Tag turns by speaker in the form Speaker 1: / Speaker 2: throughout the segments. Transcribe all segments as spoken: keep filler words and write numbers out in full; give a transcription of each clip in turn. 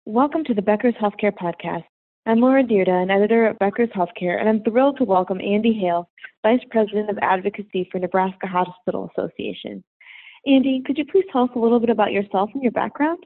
Speaker 1: Welcome to the Becker's Healthcare Podcast. I'm Laura Dierda, an editor at Becker's Healthcare, and I'm thrilled to welcome Andy Hale, Vice President of Advocacy for Nebraska Hospital Association. Andy, could you please tell us a little bit about yourself and your background?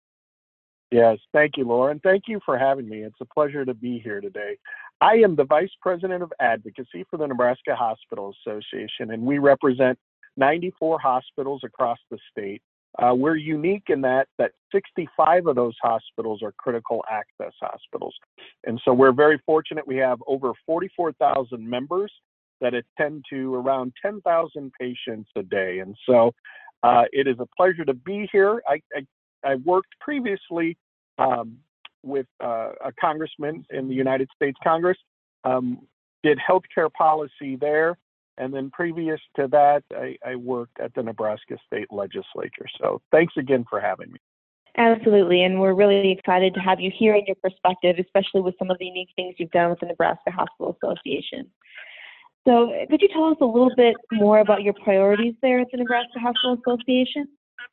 Speaker 2: Yes, thank you, Laura, and thank you for having me. It's a pleasure to be here today. I am the Vice President of Advocacy for the Nebraska Hospital Association, and we represent ninety-four hospitals across the state. Uh, we're unique in that that sixty-five of those hospitals are critical access hospitals. And so we're very fortunate. We have over forty-four thousand members that attend to around ten thousand patients a day. And so uh, it is a pleasure to be here. I, I, I worked previously um, with uh, a congressman in the United States Congress, um, did healthcare policy there. And then previous to that, I, I worked at the Nebraska State Legislature. So thanks again for having me.
Speaker 1: Absolutely, and we're really excited to have you here and your perspective, especially with some of the unique things you've done with the Nebraska Hospital Association. So could you tell us a little bit more about your priorities there at the Nebraska Hospital Association?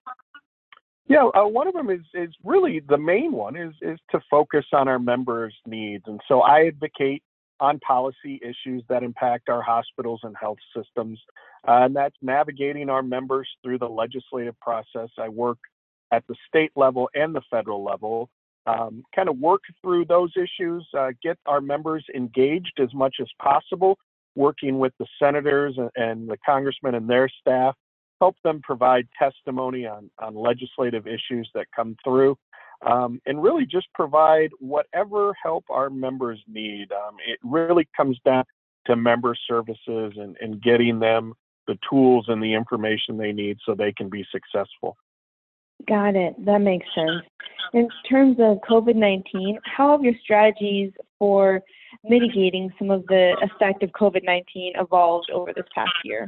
Speaker 2: Yeah, uh, one of them is is really the main one is is to focus on our members' needs. And so I advocate on policy issues that impact our hospitals and health systems. Uh, and that's navigating our members through the legislative process. I work at the state level and the federal level, um, kind of work through those issues, uh, get our members engaged as much as possible, working with the senators and, and the congressmen and their staff, help them provide testimony on, on legislative issues that come through. Um, and really just provide whatever help our members need. Um, it really comes down to member services and, and getting them the tools and the information they need so they can be successful.
Speaker 1: Got it. That makes sense. In terms of COVID nineteen, how have your strategies for mitigating some of the effect of COVID nineteen evolved over this past year?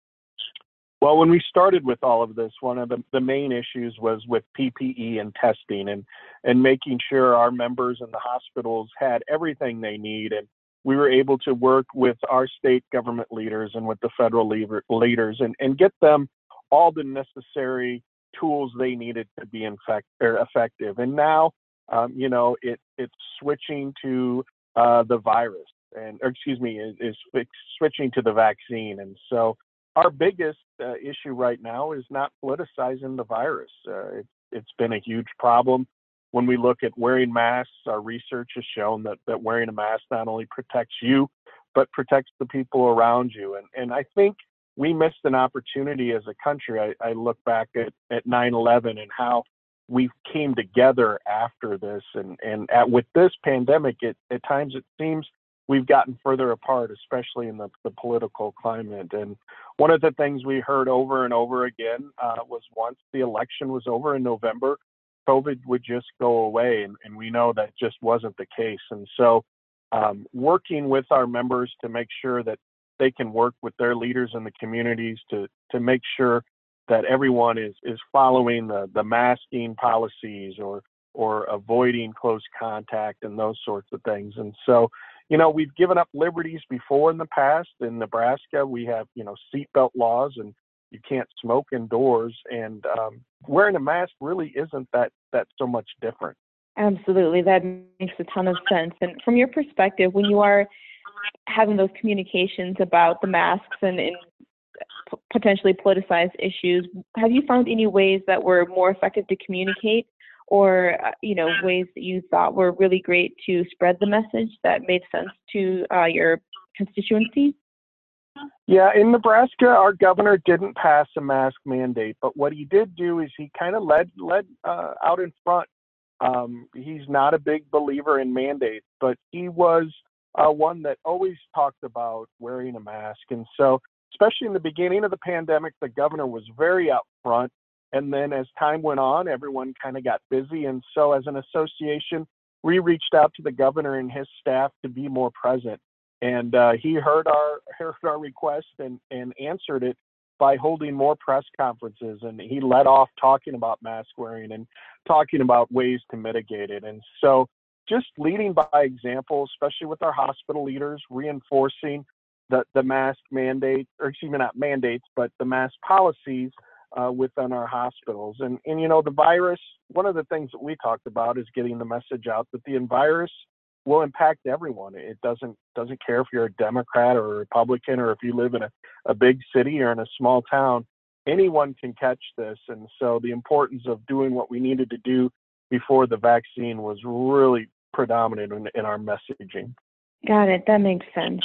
Speaker 2: Well, when we started with all of this, one of the, the main issues was with P P E and testing and, and making sure our members in the hospitals had everything they need. And we were able to work with our state government leaders and with the federal leader, leaders and, and get them all the necessary tools they needed to be infect, or effective. And now, um, you know, it, it's switching to uh, the virus and, or excuse me, is, is switching to the vaccine. And so our biggest uh, issue right now is not politicizing the virus. Uh, it, it's been a huge problem. When we look at wearing masks, our research has shown that, that wearing a mask not only protects you, but protects the people around you. And, and I think we missed an opportunity as a country. I, I look back at, at nine eleven and how we came together after this. And, and at, with this pandemic, it, at times it seems we've gotten further apart, especially in the, the political climate. And one of the things we heard over and over again uh, was once the election was over in November, COVID would just go away. And, and we know that just wasn't the case. And so um, working with our members to make sure that they can work with their leaders in the communities to, to make sure that everyone is, is following the, the masking policies or, or avoiding close contact and those sorts of things. And so you know, we've given up liberties before in the past. In Nebraska, we have, you know, seatbelt laws and you can't smoke indoors. And um, wearing a mask really isn't that, that so much different.
Speaker 1: Absolutely. That makes a ton of sense. And from your perspective, when you are having those communications about the masks and, and potentially politicized issues, have you found any ways that were more effective to communicate? Or, uh, you know, ways that you thought were really great to spread the message that made sense to uh, your constituency?
Speaker 2: Yeah, in Nebraska, our governor didn't pass a mask mandate, but what he did do is he kind of led led uh, out in front. Um, he's not a big believer in mandates, but he was uh, one that always talked about wearing a mask. And so, especially in the beginning of the pandemic, the governor was very upfront. And then as time went on, everyone kind of got busy. And so as an association, we reached out to the governor and his staff to be more present. And uh, he heard our heard our request and, and answered it by holding more press conferences. And he led off talking about mask wearing and talking about ways to mitigate it. And so just leading by example, especially with our hospital leaders, reinforcing the, the mask mandate, or excuse me, not mandates, but the mask policies uh, within our hospitals. And, and, you know, the virus, one of the things that we talked about is getting the message out that the virus will impact everyone. It doesn't doesn't care if you're a Democrat or a Republican, or if you live in a, a big city or in a small town. Anyone can catch this. And so the importance of doing what we needed to do before the vaccine was really predominant in, in our messaging.
Speaker 1: Got it. That makes sense.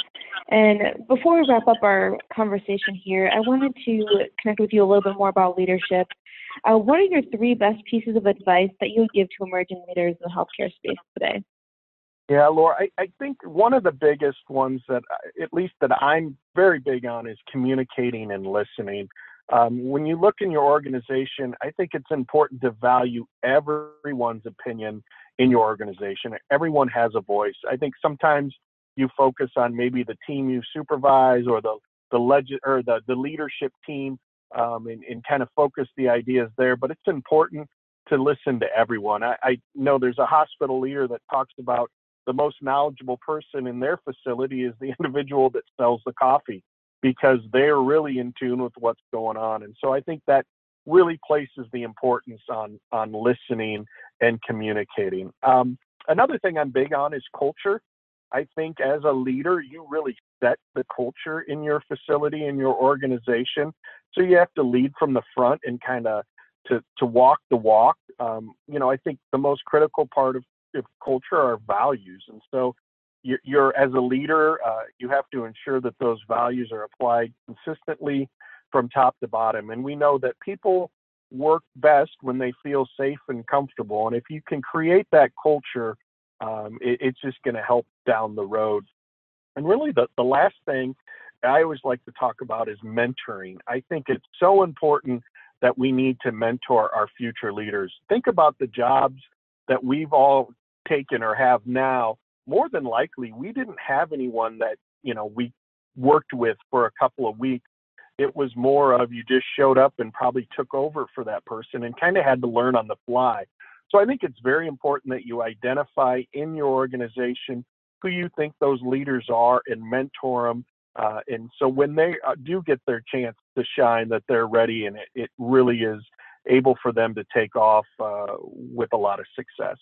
Speaker 1: And before we wrap up our conversation here, I wanted to connect with you a little bit more about leadership. Uh, what are your three best pieces of advice that you would give to emerging leaders in the healthcare space today?
Speaker 2: Yeah, Laura, I, I think one of the biggest ones that, at least that I'm very big on, is communicating and listening. Um, when you look in your organization, I think it's important to value everyone's opinion in your organization. Everyone has a voice. I think sometimes you focus on maybe the team you supervise or the the legend or the, the leadership team um, and, and kind of focus the ideas there. But it's important to listen to everyone. I, I know there's a hospital leader that talks about the most knowledgeable person in their facility is the individual that sells the coffee, because they're really in tune with what's going on. And so I think that really places the importance on on listening and communicating. Um, another thing I'm big on is culture. I think as a leader, you really set the culture in your facility, in your organization. So you have to lead from the front and kind of to to walk the walk. Um, you know, I think the most critical part of, of culture are values. And so you're, you're as a leader, uh, you have to ensure that those values are applied consistently from top to bottom. And we know that people work best when they feel safe and comfortable. And if you can create that culture, um, it, it's just going to help down the road. And really the, the last thing I always like to talk about is mentoring. I think it's so important that we need to mentor our future leaders. Think about the jobs that we've all taken or have now. More than likely, we didn't have anyone that, you know, we worked with for a couple of weeks. It was more of you just showed up and probably took over for that person and kind of had to learn on the fly. So I think it's very important that you identify in your organization who you think those leaders are and mentor them. Uh, and so when they uh, do get their chance to shine, that they're ready and it, it really is able for them to take off uh, with a lot of success.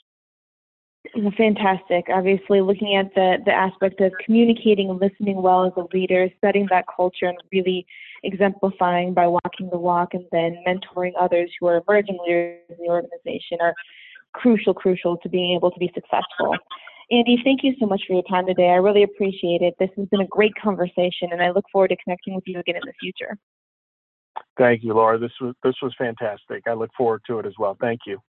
Speaker 1: Fantastic. Obviously, looking at the, the aspect of communicating and listening well as a leader, setting that culture and really exemplifying by walking the walk, and then mentoring others who are emerging leaders in the organization are crucial, crucial to being able to be successful. Andy, thank you so much for your time today. I really appreciate it. This has been a great conversation, and I look forward to connecting with you again in the future.
Speaker 2: Thank you, Laura. This was this was fantastic. I look forward to it as well. Thank you.